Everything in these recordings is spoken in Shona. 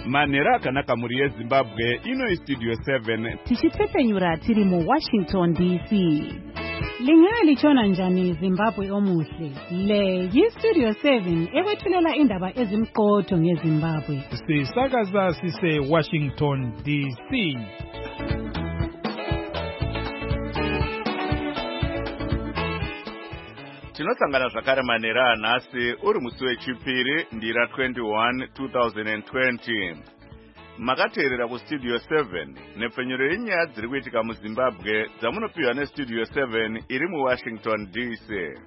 Manera kanaka muri yeZimbabwe ino Studio 7 tichitepenyura tiri mu Washington DC. Lingali chona njani Zimbabwe omuhle. Le Studio 7 ewethulela indaba ezimqotho ngeZimbabwe. Sisakaza sise Washington DC. Tinosangana zvakare Manera nhasi uri musi wechipiri ndira 21 2020. Makateerera kuStudio 7 nepfenyuro yenyaya dziri kuitika muZimbabwe dzamunopiwa neStudio 7 iri muWashington DC.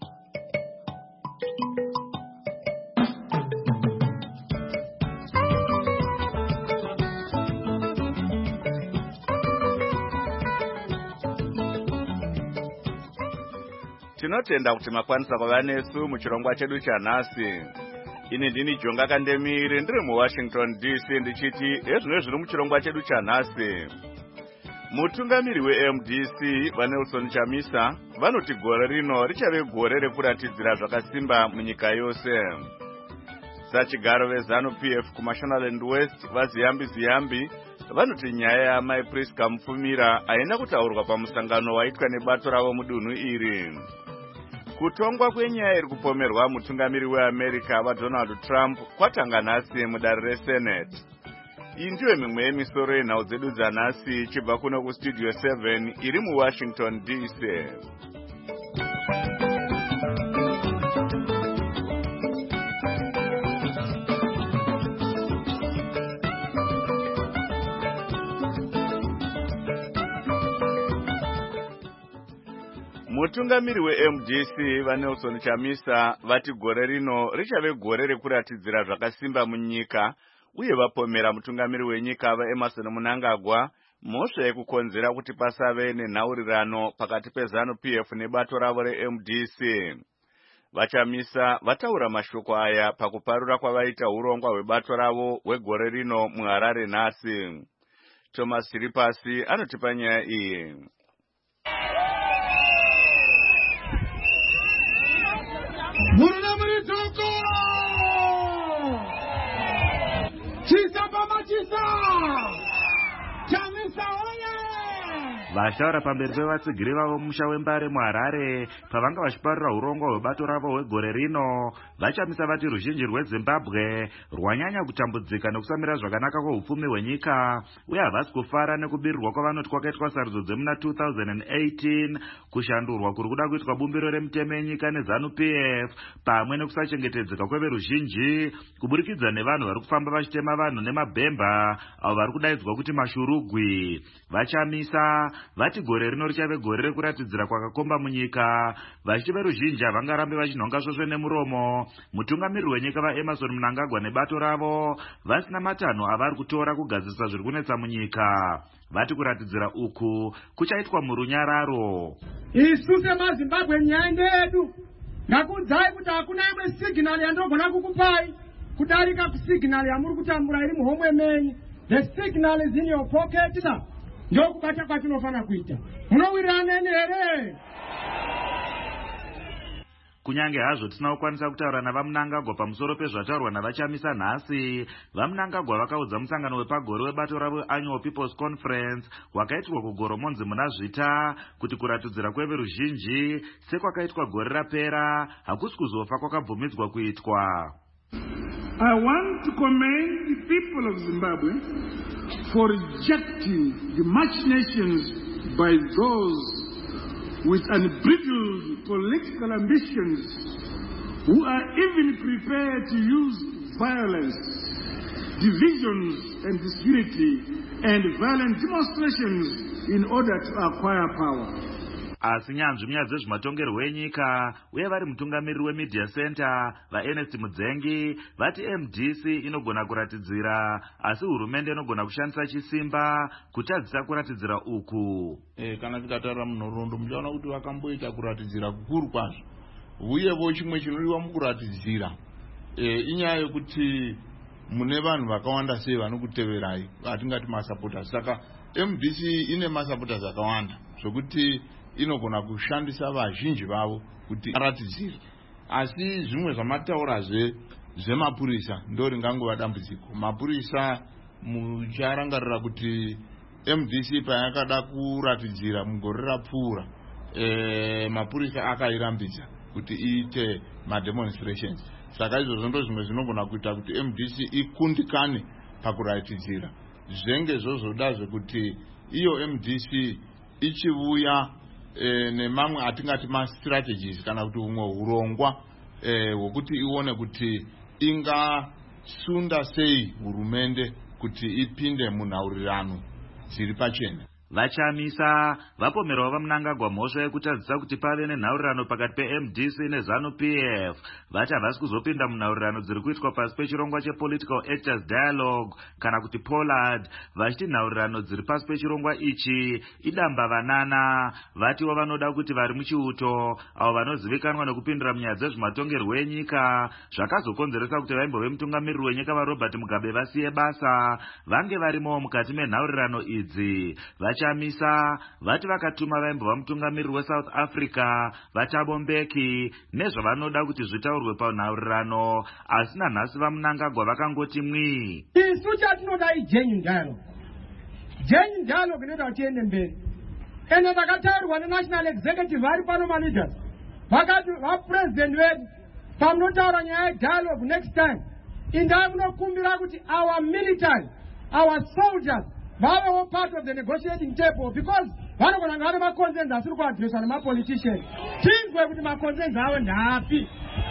Tinotenda kuti makwanisa kuva nesu muchirongwa chedu chanhasi. Ini ndini Jonga Kandemiri ndiri muWashington DC ndichiti ezvino zviri muchirongwa chedu chanhasi. Mutungamiri weMDC vaNelson Chamisa vanoti gore rino richave gore rekuratidzira zvakasimba munyika yose. Sachigaro veZANU-PF kuMashonaland West vaZiyambi vanoti nyaya yaMai Priska Mufumira haina kutaurwa pamusangano waitwa nebato ravo mudunhu iri. Kutongwa kwenyaya iri kupomerwa mutungamiri weAmerica vaDonald Trump kwatanga nhasi mudare reSenate. Iyi ndiyo mimwe yemisoro yenhau dzedu dzanhasi chibva kuno kuStudio 7 iri muWashington DC. Mutungamiri weMDC vaNelson Chamisa vati gore rino richave gore rekuratidzira zvakasimba munyika uye vapomera mutungamiri wenyika vaEmmerson Mnangagwa mhosva yekukonzera kuti pasave nenhaurirano pakati peZANU-PF nebato ravo reMDC. VaChamisa vataura mashoko aya pakuparura kwavaita urongwa hwebato ravo hwegore rino muHarare nhasi. Thomas Chiripasi anotipa nyaya iyi. Vashaura pamberi pevatsigiri vavo mumusha wembare muHarare pavanga vachiparura urongwa hwebato ravo hwegore rino. VaChamisa vati ruzhinji rweZimbabwe rwanyanya kutambudzika nekusamira zvakanaka kweupfumi hwenyika uye havasi kufara nekubirirwa kwavanoti kwakaitwa sarudzo dzemuna 2018 kushandurwa kuri kuda kuitwa bumbiro remutemo yenyika neZANU-PF pamwe nekusachengetedzeka kweveruzhinji kuburikidza nevanhu vari kufamba vachitema vanhu nemabhemba avo vari kudaidzwa kuti mashurugwi. VaChamisa vati gore rino richave gore rekuratidzira kwakakomba munyika vachiti veruzhinji havangarambe vachinhonga svosve nemuromo mutungamiri wenyika vaEmmerson Mnangagwa nebato ravo vasina matanho avari kutora kugadzirisa zviri kunetsa munyika. Vati kuratidzira uku kuchaitwa murunyararo. Isu semaZimbabwe nyaya yedu ngakudzai kuti hakuna imwe signal yandogona kukupai kudarika kusignal yamuri kutambura iri muhomwe menyu. The signal is in your pocket now. Ndio kubata kwatinofana kuita. Munowirirana here? Kunyange hazvo tisina kukwanisa kutaura navaMnangagwa pamusoro pezvataurwa navaChamisa nhasi, vaMnangagwa vakaudza musangano wepagore webato ravo Annual People's Conference wakaitirwa kuGoromonzi muna Zvita kuti kuratidzira kweveruzhinji sekwakaitwa gore rapera hakusi kuzofa kwakabvumidzwa kuitwa. I want to commend the people of Zimbabwe for rejecting the machinations by those with unbridled political ambitions who are even prepared to use violence, divisions and disunity and violent demonstrations in order to acquire power. Asi nyanzvi munyaya dzezvematongerwo enyika uye vari mutungamiriri weMedia Center vaErnest Mudzengi vati MDC inogona kuratidzira asi hurumende inogona kushandisa chisimba kutadzisa kuratidzira uku. Kana tikataura munhoroondo muchaona kuti vakamboita kuratidzira kukuru kwazvo uyevo chimwe chinodiwa mukuratidzira inyaya yekuti mune vanhu vakawanda sei vanokuteverai vatingati masupporters. Saka MDC ine masupporters akawanda zvokuti inogona kushandisa vazhinji vavo kuti aratidzire. Asi zvimwe zvamataurazve zvemapurisa ndo ringangova dambudziko. Mapurisa mucharangarira kuti MDC payakada kuratidzira mugore rapfuura mapurisa akairambidza kuti iite mademonstrations. Saka izvozvo ndo zvimwe zvinogona kuita kuti MDC ikundikane pakuratidzira. Zvenge zvozoda zvekuti iyo MDC ichivuya nemamwe atingati ma-strategies kana kuti umwe urongwa hwokuti ione kuti ingasunda sei hurumende kuti ipinde munhaurirano dziri pachena. Vachamisa vapomerwa vamunangagwa mhosva yekutadzisa kuti pave nenhaurirano pakati peMDC neZANU-PF. Vati havasi kuzopinda munhaurirano dziri kuitwa pasi pechirongwa chePolitical Actors Dialogue kana kuti POLAD. Vachiti nhaurirano dziri pasi pechirongwa ichi idamba vanana. Vatiwo vanoda kuti vari muchiuto avo vanozivikanwa nekupindura munyaya dzezvematongerwo enyika zvakazokonzeresa kuti vaimbove mutungamiriri wenyika vaRobert Mugabe vasiye basa vange varimo mukati menhaurirano idzi. Vachamisa vati vakatuma vaimbova mutungamiriri weSouth Africa Vatabo Mbeki nezvavanoda kuti zvitaurwe panhaurirano, asi nanhasi vamunangagwa vakangoti mwi. Isu chatinoda igenuine dialogue. Genuine dialogue inoita kuti tiende mberi. Ende vakataurwa neNational Executive vari pano maleaders. Vakati vapresident wedu pamunotaura nyaya yedialogue next time indai munokumbira kuti our military, our soldiers vave part of the negotiating table, because vanogona ngave maconcerns asiri kuadresswa nemapoliticians. Tinzwe kuti maconcerns avo ndapi.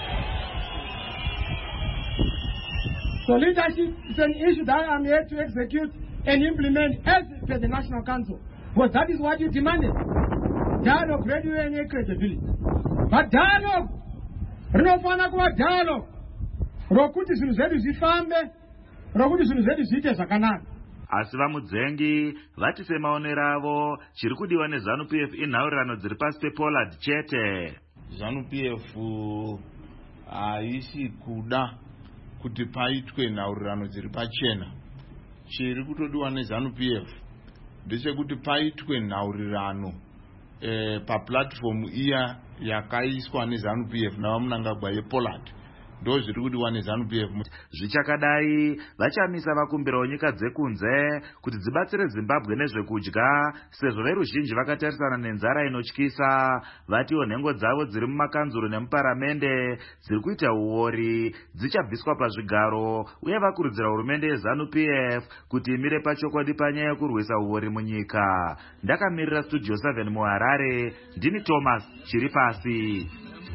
So leadership is an issue that I'm here to execute and implement as per the National Council, because that is what you demanded. Dialogue radio and credibility. But dialogue, rinofana kuva dialogue rokuti zvinhu zvedu zvifambe, rokuti zvinhu zvedu zviite zvakanaka. Asi vamudzengi vati semaonero avo chiri kudiwa neZANU-PF inhaurirano dziri pasi pePOLAD chete. ZANU-PF haisi kuda kuti paitwe nhaurirano dziri pachena. Chiri kutodiwa neZANU-PF ndechekuti paitwe nhaurirano paplatform iya yakaiswa neZANU-PF navamunangagwa yePOLAD. Ndo zviri kudiwa neZANU-PF. Zvichakadai vachamisa vakumbirawo nyika dzekunze kuti dzibatsire Zimbabwe nezvekudya sezvo veruzhinji vakatarisana nenzara inotyisa. Vatiwo nhengo dzavo dziri mumakanzuro nemuparamende dziri kuita uori dzichabviswa pazvigaro, uye vakurudzira hurumende yeZANU-PF kuti imire pachokwadi panyaya yekurwisa uori munyika. Ndakamirira Studio 7 muHarare, ndini Thomas Chiripasi.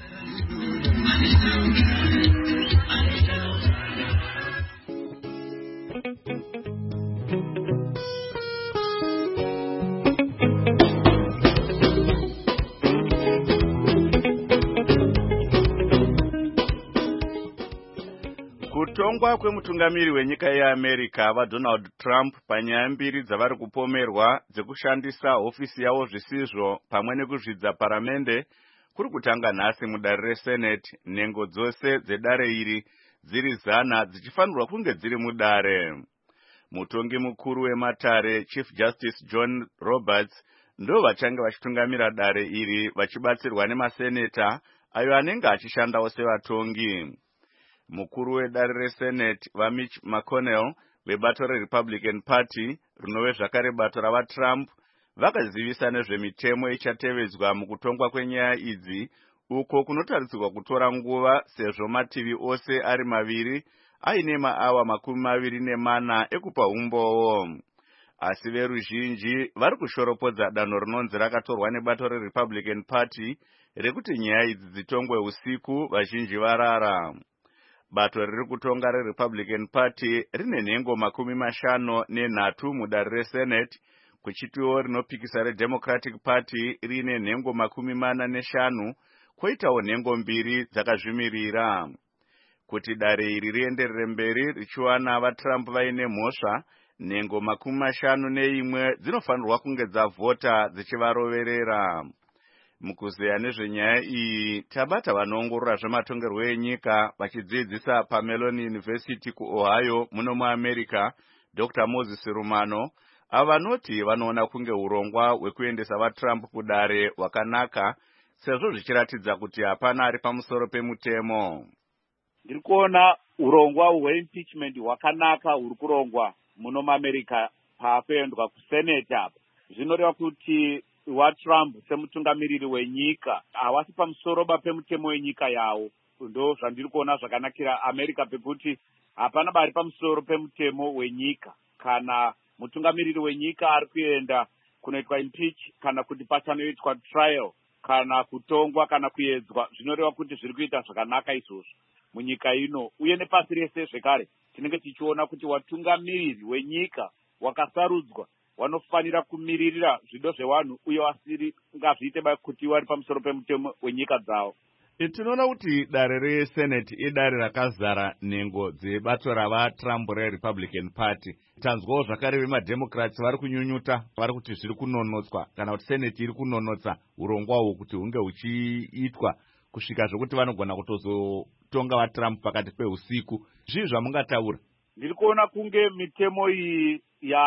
Kutongwa kwemutungamiri wenyika yeAmerica vaDonald Trump panyaya mbiri dzavari kupomerwa dzekushandisa hofisi yavo zvisizvo pamwe nekuzvidza paramende kuri kutanga nhasi mudare reSenate, nhengo dzose dzedare iri dziri 100 dzichifanirwa kunge dziri mudare. Mutongi mukuru wematare Chief Justice John Roberts ndo vachange vachitungamira dare iri vachibatsirwa nemaseneta ayo anenge achishandawo sevatongi. Mukuru wedare reSenate vaMitch McConnell vebato reRepublican Party rinove zvakare bato ravaTrump vakazivisa nezvemitemo ichatevedzwa mukutongwa kwenyaya idzi, uko kunotarisirwa kutora nguva sezvo mativi ose ari maviri aine maawa 24 ekupa umbowo. Asi veruzhinji vari kushoropodza danho rinonzi rakatorwa nebato reRepublican Party rekuti nyaya idzi dzitongwe usiku vazhinji varara. Bato riri kutonga reRepublican Party rine nhengo 53 mudare reSenate, kuchitiwo rinopikisa reDemocratic Party rine nhengo 45, kwoitawo nhengo 2 dzakazvimirira. Kuti dare iri rienderere mberi richiwana vaTrump vaine mhosva, nhengo 51 dzinofanirwa kunge dzavhota dzichivaroverera. Mukuzeya nezvenyaya iyi tabata vanoongorora zvematongerwo enyika vachidzidzisa paMelon University kuOhio muno muAmerica, Dr. Moses Rumano, avanoti vanoona kunge urongwa hwekuendesa vaTrump kudare hwakanaka sezvo zvichiratidza kuti hapana ari pamusoro pemutemo. ndiri kuona urongwa hweimpeachment hwakanaka huri kurongwa muno muAmerica pakuendwa kusenate apa. Zvinoreva kuti waTrump semutungamiriri wenyika havasi pamusoroba pemutemo wenyika yawo. Ndo zvandiri kuona zvakanakira America, pekuti hapana bari pamusoro pemutemo wenyika. Kana mutungamiriri wenyika ari kuenda kunoitwa impeach, kana kuti pachanoitwa trial, kana kutongwa, kana kuedzwa, zvinoreva kuti zviri kuita zvakanaka izvozvo munyika ino. Uye nepasi rese zvekare tinenge tichiona kuti watungamiriri wenyika wakasarudzwa wanofanira kumiririra zvido zvevanhu uye wasiri ngazviite kuti vari pamusoro pemutemo wenyika dzavo. Tinoona kuti dare resenate idare rakazara nhengo dzebato ravaTrump reRepublican Party. Tanzwawo zvakare vemademocrats vari kunyunyuta, vari kuti zviri kunonotswa, kana kuti senate iri kunonotsa urongwawo kuti hunge huchiitwa kusvika zvokuti vanogona kutozotonga vaTrump pakati peusiku. Zvii zvamungataura? Ndiri kuona kunge mitemo iyi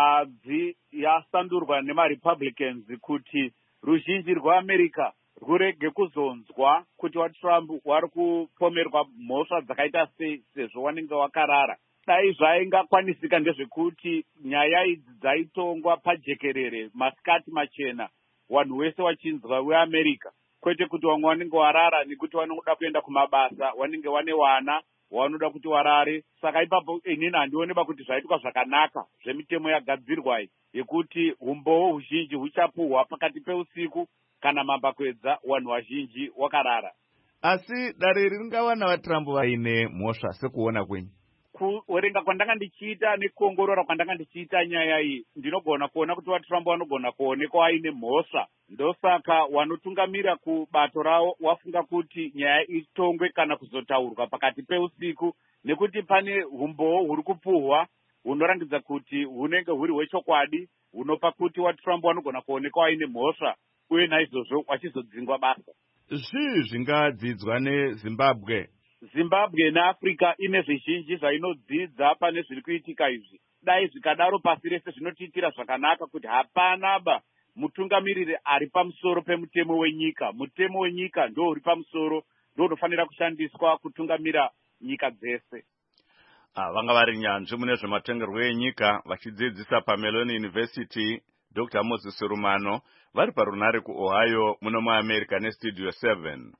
yasandurwa nemaRepublicans kuti ruzhinji rweAmerica rwurege kuzonzwa kuti waTrump wari kupomerwa mhosva dzakaita sei, sezvo wanenge wakarara. Dai zvaingakwanisika ndezvekuti nyaya idzi dzaitongwa pajekerere, masikati machena, wanhu wese wachinzwa weAmerica, kwete kuti wamwe wanenge warara nekuti vanoda kuenda kumabasa, wanenge wane wana wanoda kuti warare. Saka ipapo inini handioneba kuti zvaitwa zvakanaka zvemitemo yagadzirwa yekuti umboo huzhinji huchapuhwa pakati peusiku kana mambakwedza wanhu vazhinji wakarara. Asi dare ringawana vaTrump vaine mhosva sekuona kwenyu? Kuverenga kwandanga ndichiita nekuongorora kwandanga ndichiita nyaya iyi, ndinogona kuona kuti vaTrump vanogona kuonekwa aine mhosva. Ndosaka wanotungamira kubato ravo wafunga kuti nyaya itongwe kana kuzotaurwa pakati peusiku, nekuti pane umboo huri kupuhwa hunorangidza kuti hunenge huri hwechokwadi, hunopa kuti vaTrump vanogona kuonekwa aine mhosva uye naizvozvo wachizodzingwa basa. Zvii zvingadzidzwa neZimbabwe? Zimbabwe neAfrica ine zvizhinji zvainodzidza pane zviri kuitika izvi. Dai zvikadaro pasi rese zvinotiitira zvakanaka kuti hapanaba mutungamiriri ari pamusoro pemutemo wenyika. Mutemo wenyika ndo uri pamusoro, ndo unofanira kushandiswa kutungamira nyika dzese. Vanga vari nyanzvi mune zvematongerwo enyika vachidzidzisa paMelon University, Dr. Moses Rumano, vari parunare kuOhio muno muAmerica neStudio 7.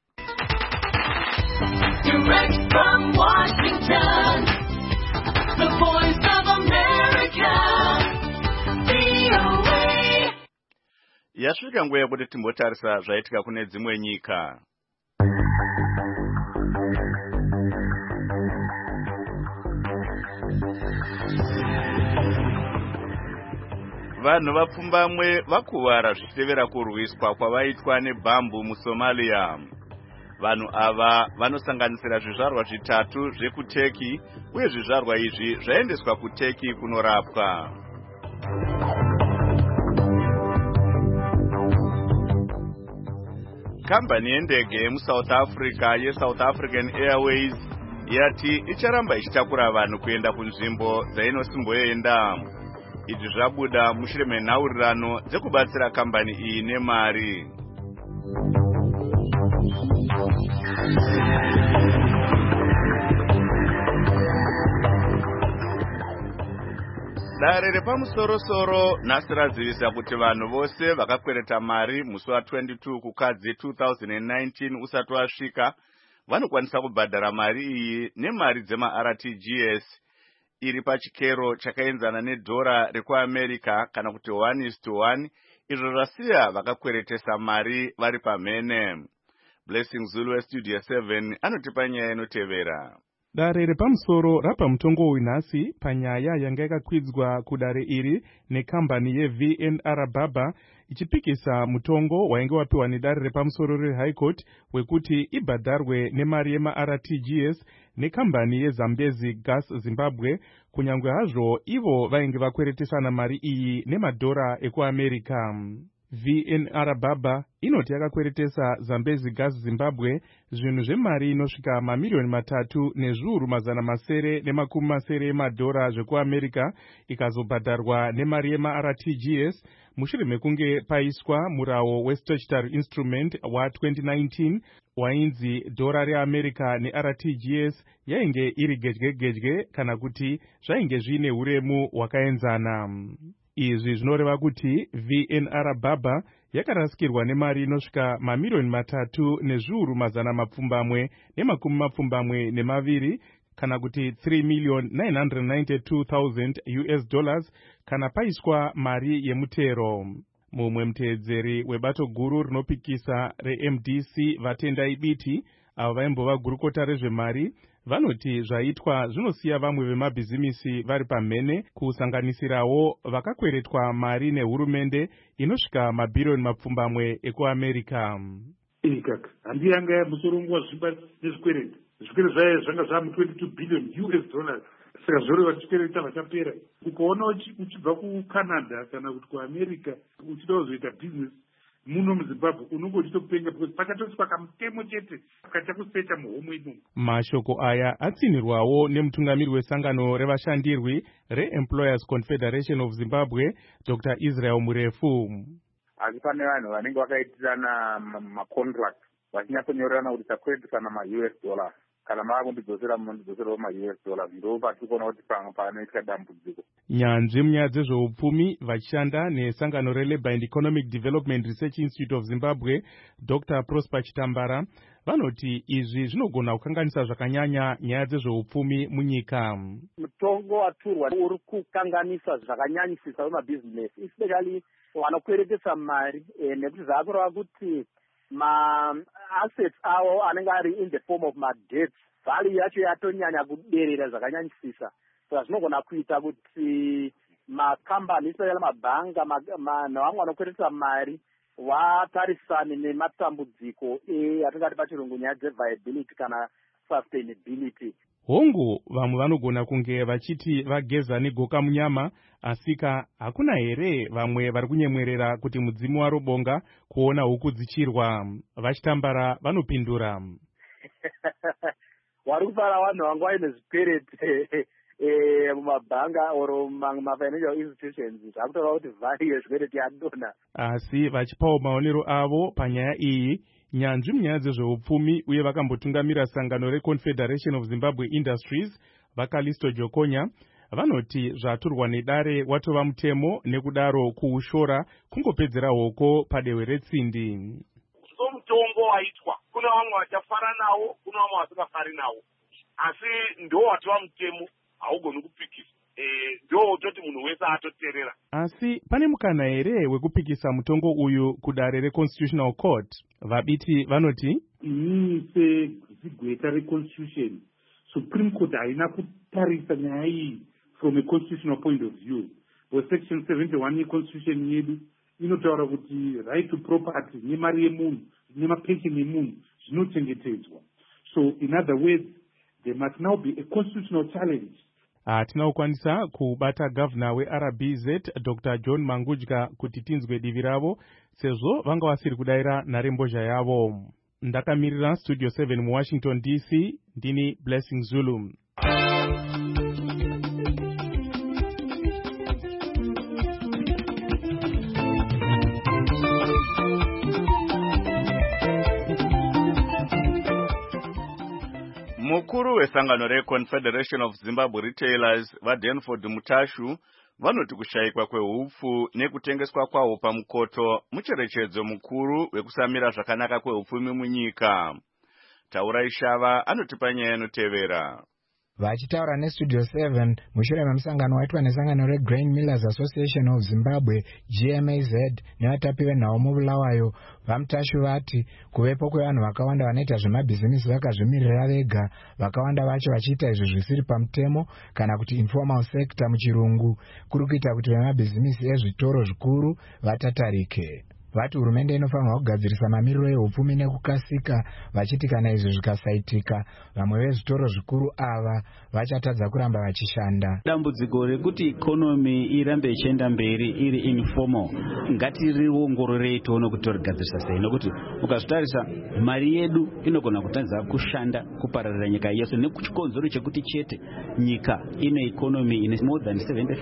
Direct from Washington, the voice of America, VOA. Yasvika nguva yekuti timbotarisa zvaitika kune dzimwe nyika. Vanhu vapfumbamwe vakuvara zvichitevera kurwiswa kwavaitwa nebhambu muSomalia. Vanhu ava vanosanganisira zvizvarwa zvitatu zvekuTurkey, uye zvizvarwa izvi zvaendeswa kuTurkey kunorapwa. Kambani yendege yemuSouth Africa yeSouth African Airways yati icharamba ichitakura vanhu kuenda kunzvimbo dzainosimboenda. Izvi zvabuda mushure menhaurirano dzekubatsira kambani iyi nemari. Dare repamusoro-soro nhasi razivisa kuti vanhu vose vakakwereta mari musi wa22 kukadzi 2019 usati wasvika vanokwanisa kubhadhara mari iyi nemari dzemaRTGS iri pachikero chakaenzana nedhora rekuAmerica kana kuti 1:1, izvo zvasiya vakakweretesa mari vari pamhene. Blessing Zulu weStudio 7 anotipa nyaya inotevera. Dare repamusoro rapa mutongo winhasi panyaya yanga yakakwidzwa kudare iri nekambani yeVNR Baba ichipikisa mutongo wainge wapiwa nedare repamusoro reHigh Court wekuti ibhadharwe nemari yemaRTGS nekambani yeZambezi Gas Zimbabwe, kunyangwe hazvo ivo vainge vakweretesana mari iyi nemadhora ekuAmerica. VNR Baba inoti yakakweretesa Zambezi Gas Zimbabwe zvinhu zvemari inosvika mamiliyoni 3,750 emadhora zvekuAmerica ikazobhadharwa nemari yemaRTGS mushure mekunge paiswa murawo westatutory instrument wa2019 wainzi dhora reAmerica neRTGS yainge iri gedye kana kuti zvainge zvine uremu hwakaenzana. Izvi zvinoreva kuti VNR Baba yakarasikirwa nemari inosvika mamiliyoni 3,750,000 kana kuti $3,992,000 kana paiswa mari yemutero. Mumwe muteedzeri webato guru rinopikisa reMDC Vatendai Biti avo vaimbova gurukota rezvemari vanoti zvaitwa zvinosiya vamwe vemabhizimisi vari pamhene kusanganisirawo vakakweretwa mari nehurumende inosvika mabhiriyoni 10 ekuAmerica. Kaka handi yanga yamusoro ngwazviba nezvikwereti zvayo zvanga zvamu$22 billion. Saka zvoreva chikwereti chava chapera. Ukaona uchibva kuCanada kana kuti kuAmerica uchida kuzoita business muno muZimbabwe unongo uchitokupenga because pakatoswa kamutemo chete kachakusecha muhomwe imomo. Mashoko aya atsinirwawo nemutungamiri wesangano revashandirwi reEmployers Confederation of Zimbabwe Dr. Israel Murefu. Asi pane vanhu vanenge vakaitirana macontract vachinyatsonyorerana kuti takweretisana ma-US dollar kana makundidzosera munondidzoserawo ma-US dollar ndo patikuona kuti panoitwa dambudziko. Nyanzvi munyaya dzezveupfumi vachishanda nesangano reLabour and Economic Development Research Institute of Zimbabwe Dr. Prosper Chitambara vanoti izvi zvinogona kukanganisa zvakanyanya nyaya dzezveupfumi munyika. Mutongo waturwa uri kukanganisa zvakanyanyisisa vemabhizinesi especially vanokweretesa mari nekuti zvakureva kuti ma-assets avo anenge ari in the form of ma-debts value yacho yatonyanya kuderera zvakanyanyisisa. Saka zvinogona kuita kuti makambani especially mabhanga navamwe vanokweretesa mari vatarisane nematambudziko atingati pachirungu nyaya dzeviability kana sustainability. Hongu vamwe vanogona kunge vachiti vageza negoka munyama asika hakuna here vamwe vari kunyemwerera kuti mudzimu warobonga kuona huku dzichirwa. Vachitambara vanopindura. Wari kufara vanhu vangu vaine zvikwereti mumabhanga or mafinancial institutions zvakutoreva kuti value yezvikwereti yadona. Asi vachipawo maonero avo panyaya iyi nyanzvi munyaya dzezveupfumi uye vakambotungamira sangano reConfederation of Zimbabwe Industries Vakalisto Jokonya vanoti zvaturwa nedare watova mutemo nekudaro kuushora kungopedzera hoko padewe retsindi. So mutongo waitwa kuna vamwe vachafara nawo kuna vamwe vasingafari nawo asi ndo watova mutemo haugoni kupikisa ndo toti munhu wese atoteerera. Asi pane mukana here wekupikisa mutongo uyu kudare reConstitutional Court? Vabiti vanoti segweta reconstitution Supreme Court haina kutarisa nyaya iyi from a constitutional point of view. Section 71 yeconstitution yedu inotaura kuti right to property nemari yemunhu nemapension yemunhu zvinochengetedzwa. So in other words there must now be a constitutional challenge. Hatina kukwanisa kubata gavana weRBZ Dr. John Mangudya kuti tinzwe divi ravo sezvo vanga vasiri kudaira nharembozha yavo. Ndakamirira Studio 7 muWashington DC ndini Blessing Zulu. Mukuru wesangano reConfederation of Zimbabwe Retailers vaDenford Mutashu vanoti kushayikwa kwehupfu nekutengeswa kwawo pamukoto mucherechedzo mukuru wekusamira zvakanaka kwehupfumi munyika. Taura Ishava anotipa nyaya inotevera. Vachitaura neStudio 7 mushure memusangano waitwa nesangano reGrain Millers Association of Zimbabwe GMAZ nevatapi venhau mubulawayo vaMutashu vati kuvepo kwevanhu vakawanda vanoita zvemabhizimisi vakazvimirira vega vakawanda vacho vachiita izvo zvisiri pamutemo kana kuti informal sector muchirungu kuri kuita kuti vemabhizimisi ezvitoro zvikuru vatatarike. vati hurumende inofanirwa kugadzirisa mamiriro ehupfumi nekukasika, vachiti kana izvi zvikasaitika vamwe vezvitoro zvikuru ava vachatadza kuramba vachishanda. Dambudziko rekuti ikonomi irambe ichienda mberi iri informal ngatiriongororei tione kuti torigadzirisa sei, nokuti ukazvitarisa mari yedu inogona kutadza kushanda kupararira nyika yese nekuchikonzero chekuti chete nyika ine ikonomi ine more than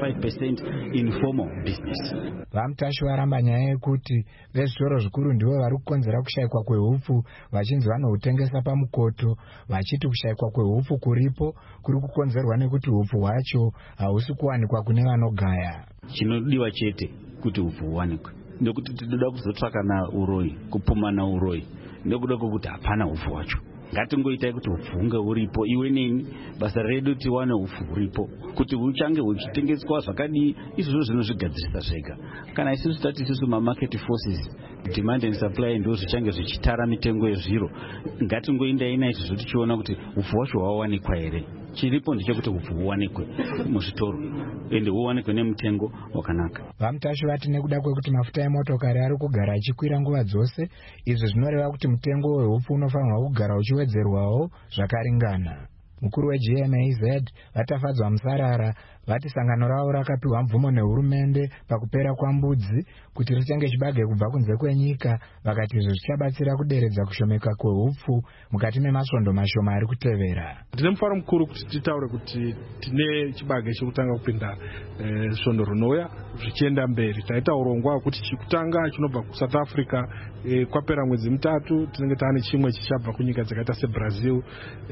75% informal business. Vamutashi varamba nyaya yekuti vezvitoro zvikuru ndivo vari kukonzera kushayikwa kwehupfu, vachinzi vanohutengesa pamukoto, vachiti kushayikwa kwehupfu kuripo kuri kukonzerwa nekuti hupfu hwacho hausi kuwanikwa kune vanogaya. Chinodiwa chete kuti hupfu huwanikwe, nekuti tinoda kuzotsvaka nauroyi, kupuma nauroyi, nekuda kwokuti hapana hupfu hwacho. Ngatingoitai kuti hupfu hunge huripo, iwe neni basa redu tiwane hupfu huripo, kuti huchange huchitengeswa zvakadii, izvozvo zvinozvigadzirisa zvega. Kana isusu tati isusu mamarket forces, demand and supply ndo zvichange zvichitara mitengo yezviro, ngatingoendai naizvozvo tichiona kuti hupfu hwacho hwawanikwa here. Chiripo ndechekuti hupfu huwanikwe muzvitoro ende huwanikwe nemutengo wakanaka. Vamutashi vati nekuda kwekuti mafuta emotokari ari kugara achikwira nguva dzose, izvi zvinoreva kuti mutengo wehupfu unofanirwa kugara uchiwedzerwawo zvakaringana. Mukuru weGMAZ vatafadzwa musarara vati sangano ravo rakapiwa mvumo nehurumende pakupera kwambudzi kuti ritenge chibage kubva kunze kwenyika, vakati izvi zvichabatsira kuderedza kushomeka kwehupfu mukati memasvondo mashoma ari kutevera. Tine mufaro mukuru kuti titaure kuti tine chibage chekutanga kupinda svondo rinouya zvichienda mberi. Taita urongwa kuti chekutanga chinobva kuSouth Africa kwapera mwedzi mitatu tinenge taane chimwe chichabva kunyika dzakaita seBrazil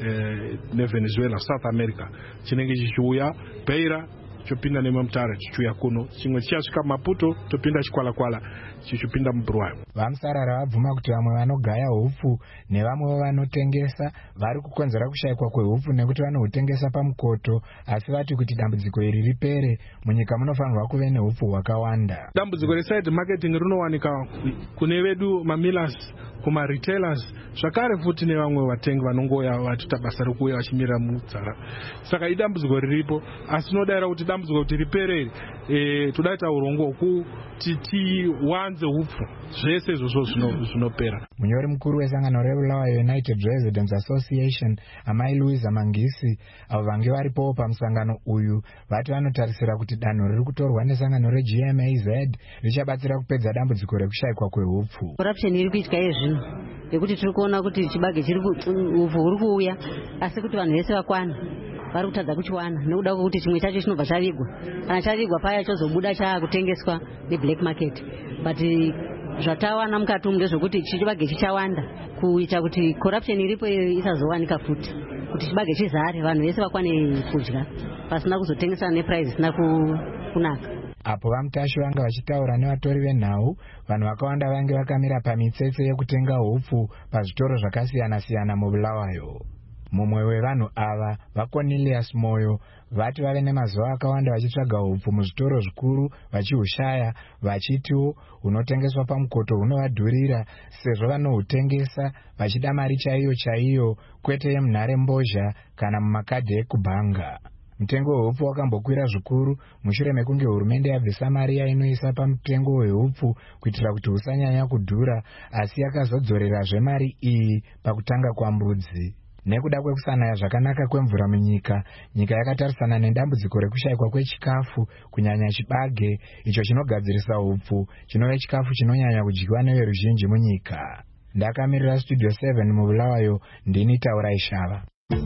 neVenezuela, South America, chinenge chichiuya Beira chopinda nemamutare chichiuya kuno, chimwe chichasvika Maputo topinda Chikwalakwala chichipinda muBulawayo. Vamusarara vabvuma kuti vamwe vanogaya hupfu nevamwe vanotengesa vari kukonzera kushayikwa kwehupfu nekuti vanohutengesa pamukoto, asi vati kuti dambudziko iri ripere munyika munofanirwa kuve nehupfu hwakawanda. Dambudziko reside marketing rinowanika kune vedu mamillers, kuma-retailers, zvakare futi nevamwe vatengi vanongoya vachita basa rekuuya vachimirira mudzara. Saka idambudziko riripo, asi tinodaira kuti dambudziko kuti ripere, todaita urongwa hwokuti tiwanze hupfu zvese izvozvo zvinopera. Munyori mukuru wesangano reBulawayo United Residents Association, Amai Louisa Mangisi, avo vange varipowo pamusangano uyu, vati vanotarisira kuti danho riri kutorwa nesangano reGMAZ richabatsira kupedza dambudziko rekushayikwa kwehupfu. Corruption iri kuitika izvino yekuti tiri kuona kuti chibage chiri hupfu huri kuuya, asi kuti vanhu vese vakwana vari kutadza kuchiwana nekuda kwokuti chimwe chacho chinobva chavigwa, kana chavigwa paya chozobuda chaakutengeswa neblack market. But zvatawana mukati umu ndezvokuti chibage chichawanda kuita kuti corruption iripo isazowanika futi, kuti chibage chizare vanhu vese vakwane kudya pasina kuzotengesa neprice isina kunaka. Apo vamutashi vanga vachitaura nevatori venhau, vanhu vakawanda vange vakamira pamitsetse yekutenga hupfu pazvitoro zvakasiyana-siyana muBulawayo. Mumwe wevanhu ava vaCornelius Moyo vati vave nemazuva akawanda vachitsvaga hupfu muzvitoro zvikuru vachihushaya, vachitiwo hunotengeswa pamukoto hunovadhurira sezvo vanohutengesa vachida mari chaiyo kwete yemunhare mbozha kana mumakadhi ekubhanga. Mutengo wehupfu wakambokwira zvikuru mushure mekunge hurumende yabvisa mari yainoisa pamutengo wehupfu kuitira kuti husanyanya kudhura, asi yakazodzorerazve mari iyi pakutanga kwambudzi. Nekuda kwekusanaya zvakanaka kwemvura munyika, nyika yakatarisana nedambudziko rekushayikwa kwechikafu, kunyanya chibage, icho chinogadzirisa hupfu, chinove chikafu chinonyanya kudyiwa neveruzhinji munyika. Ndakamirira Studio 7 muBulawayo, ndini Taurai Shava.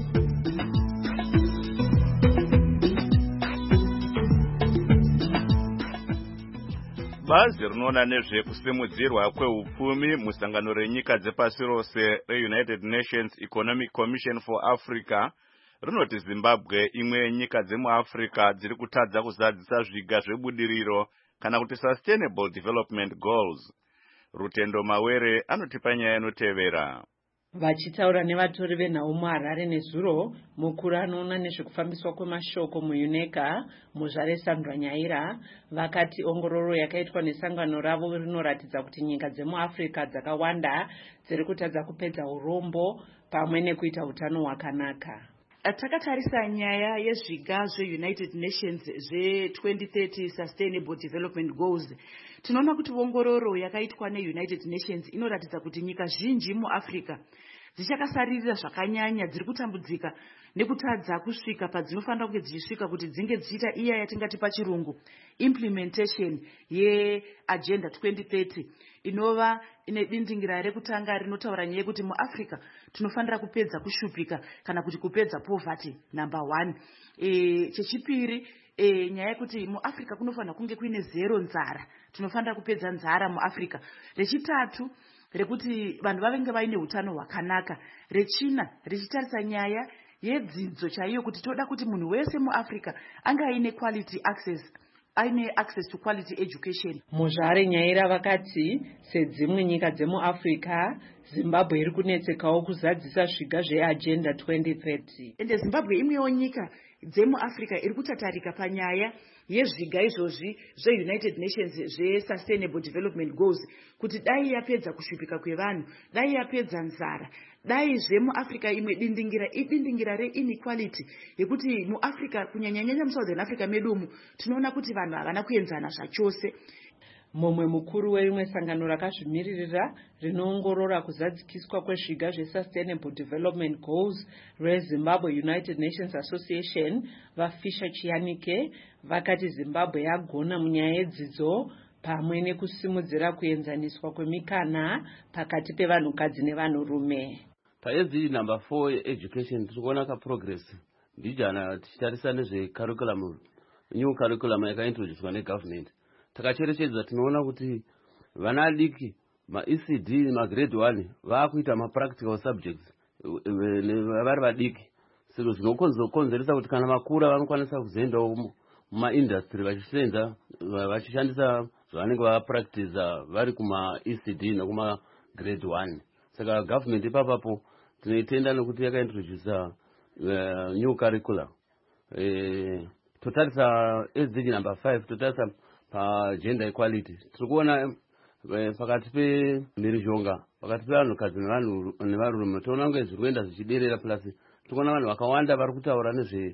Bazi rinoona nezvekusimudzirwa kwehupfumi musangano renyika dzepasi rose reUnited Nations Economic Commission for Africa rinoti Zimbabwe imwe yenyika dzemuAfrica dziri kutadza kuzadzisa zviga zvebudiriro kana kuti Sustainable Development Goals. Rutendo Mawere anotipa nyaya inotevera. Vachitaura nevatori venhau muHarare nezuro, mukuru anoona nezvekufambiswa kwemashoko muUNECA Muzvare Sandra Nyaira vakati ongororo yakaitwa nesangano ravo rinoratidza kuti nyika dzemuAfrica dzakawanda dziri kutadza kupedza urombo pamwe nekuita utano hwakanaka. Takatarisa nyaya yezviga zveUnited Nations zve2030 Sustainable Development Goals. Tinoona kuti ongororo yakaitwa neUnited Nations inoratidza kuti nyika zhinji muAfrica dzichakasarira zvakanyanya, dziri kutambudzika nekutadza kusvika padzinofanira kunge dzichisvika kuti dzinge dzichita iya yatingati pachirungu implementation yeagenda 2030 inova ine dindingira rekutanga rinotaura nyaya yekuti muAfrica tinofanira kupedza kushupika kana kuti kupedza poverty number 1. Chechipiri nyaya yekuti muAfrica kunofanira kunge kuine zero nzara, tinofanira kupedza nzara muAfrica. Rechitatu rekuti vanhu vanenge vaine utano hwakanaka. Rechina richitarisa nyaya yedzidzo chaiyo kuti toda kuti munhu wese muAfrica anga aine quality access, aine access to quality education. Muzvare Nyaira vakati sedzimwe nyika dzemuAfrica Zimbabwe iri kunetsekawo kuzadzisa zviga zveagenda 2030. Ende Zimbabwe imwewo nyika dzemuAfrica iri kutatarika panyaya yezviga izvozvi zveUnited Nations zveSustainable Development Goals kuti dai yapedza kushupika kwevanhu, dai yapedza nzara, dai zvemuAfrica imwe idindingira reinequality yekuti muAfrica kunyanyanyanya muSouthern Africa medumu tinoona kuti vanhu havana kuenzana zvachose. Mumwe mukuru werimwe sangano rakazvimiririra rinoongorora kuzadzikiswa kwezviga zveSustainable Development Goals reZimbabwe United Nations Association vaFisher Chianike vakati Zimbabwe yagona munyaya yedzidzo pamwe nekusimudzira kuenzaniswa kwemikana pakati pevanhukadzi nevanhurume. Paedzi number 4 education tikuona ka progress ndijana tichitarisa nezvecurriculum, new curriculum yakaintroduced negovernment. Takacherechedza tinoona kuti vana adiki maECD magrade 1 vakuita mapractical subjects vari vadiki, saka zvinokonzeresa kuti kana vakura vanokwanisa kuzoendawo mumaindustry vachishandisa zvavanenge vapractice vari kumaECD nekumagrade 1. Saka government ipapapo tinoitenda nekuti yakaintroduce new curriculum. Totarisa SDG number 5 totarisa gender equality. Tikuona pakati pemhirizhonga pakati pevanhukadzi nevanhurume toona kunge zviri kuenda zvichiderera, plus tikuona vanhu vakawanda vari kutaura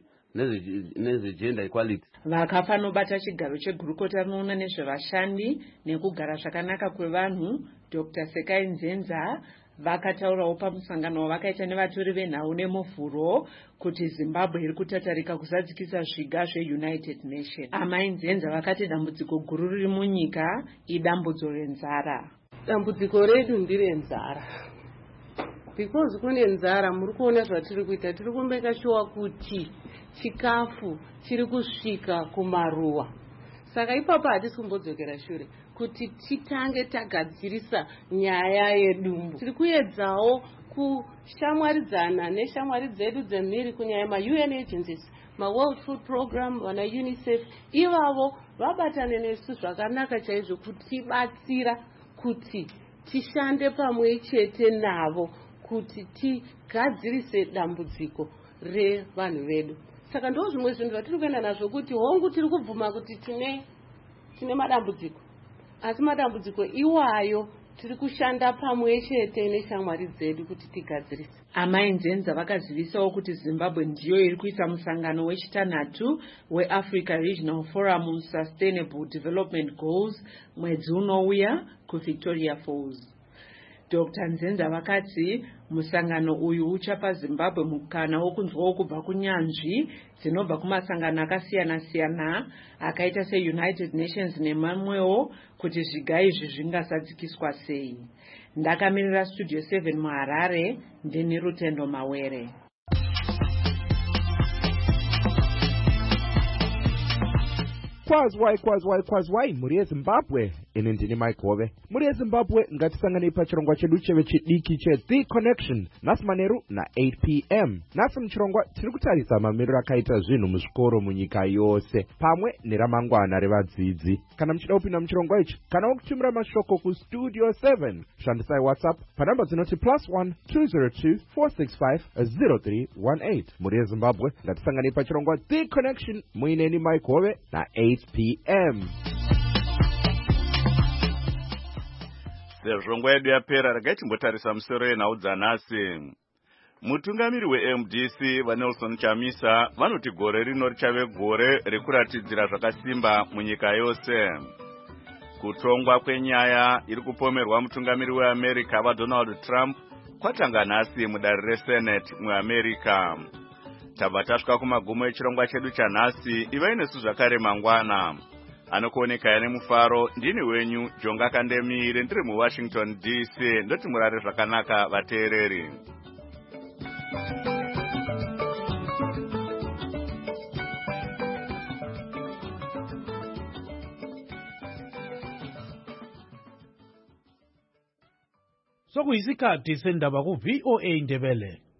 nezvegender equality. Vakafa nobata chigaro chegurukota rinoona nezvevashandi nekugara zvakanaka kwevanhu Dr. Sekai Nzenza vakataurawo pamusangano wavakaita nevatori venhau nemuvhuro kuti Zimbabwe iri kutatarika kuzadzikisa zviga zveUnited Nations. Amai Nzenza vakati dambudziko guru riri munyika idambudzo renzara. Dambudziko redu ndirenzara. Because kune nzara muri kuona zvatiri kuita, tiri kumbeka shuwa kuti chikafu chiri kusvika kumaruwa. Saka ipapo hatisi kumbodzokera shure kuti titange tagadzirisa nyaya yedumbu. Tiri kuedzawo kushamwaridzana neshamwari dzedu dzemhiri kunyaya maUN agencies, maWorld Food Program, vana UNICEF, ivavo vabatane nesu zvakanaka chaizvo kutibatsira kuti tishande pamwe chete navo kuti tigadzirise dambudziko revanhu vedu. Saka ndo zvimwe zvinhu zvatiri kuenda nazvo kuti hongu tiri kubvuma kuti tine madambudziko, asi madambudziko iwayo tiri kushanda pamwe chete neshamwari dzedu kuti tigadzirise. Amai Nzenza vakazivisawo kuti Zimbabwe ndiyo iri kuita musangano wechitanhatu weAfrica Regional Forum on Sustainable Development Goals mwedzi unouya kuVictoria Falls. Dr. Nzenza vakati musangano uyu uchapa Zimbabwe mukana wokunzwawo kubva kunyanzvi dzinobva kumasangano akasiyana-siyana akaita seUnited Nations nemamwewo kuti zviga izvi zvingazadzikiswa sei. Ndakamirira Studio 7 muHarare, ndini Rutendo Mawere. Kwazwai muri yeZimbabwe, ini ndini Mike Hove. Muri yeZimbabwe ngatisanganei pachirongwa chedu chechidiki cheThe Connection nhasi manheru na8 p.m. Nhasi muchirongwa tiri kutarisa mamiriro akaita zvinhu muzvikoro munyika yose pamwe neramangwana revadzidzi. Kana muchida kupinda muchirongwa ichi kana kutumira mashoko kuStudio 7 shandisai WhatsApp panhamba dzinoti +1 202 465 0318. Muri yeZimbabwe ngatisanganei pachirongwa The Connection muineni Mike Hove na8 p.m. Sezvo nguva yedu yapera regai timbotarisa musoro yenhau dzanhasi. mutungamiri weMDC vaNelson Chamisa vanoti gore rino richave gore rekuratidzira zvakasimba munyika yose. Kutongwa kwenyaya iri kupomerwa mutungamiri weAmerica vaDonald Trump kwatanga nhasi mudare reSenate muAmerica. Tabva tasvika kumagumo echirongwa chedu chanhasi. Ivai nesu zvakare mangwana. Anokuonekaya nemufaro ndini wenyu Jonga Kandemire ndiri muWashington DC. Ndoti murare zvakanaka vateereri. Sokuyisikhathi sendaba ku VOA Ndebele.